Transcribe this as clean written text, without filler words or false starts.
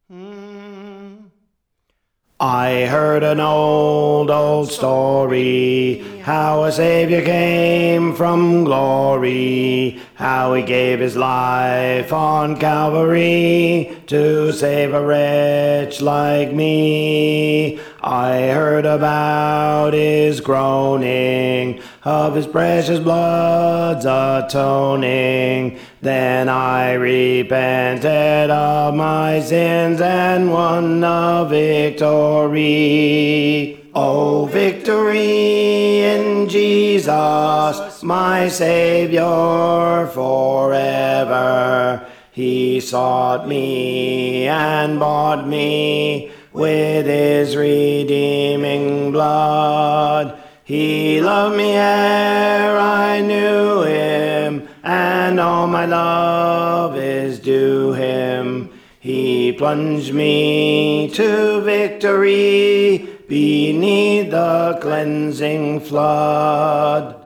I heard an old story, how a Savior came from glory, how he gave his life on Calvary to save a wretch like me. I heard about his groaning, of his precious blood's atoning. Then I repented of my sins and won a victory. Oh, victory in Jesus, my Savior forever. He sought me and bought me with his redeeming blood. He loved me ere I knew him, and all my love is due him. He plunged me to victory beneath the cleansing flood.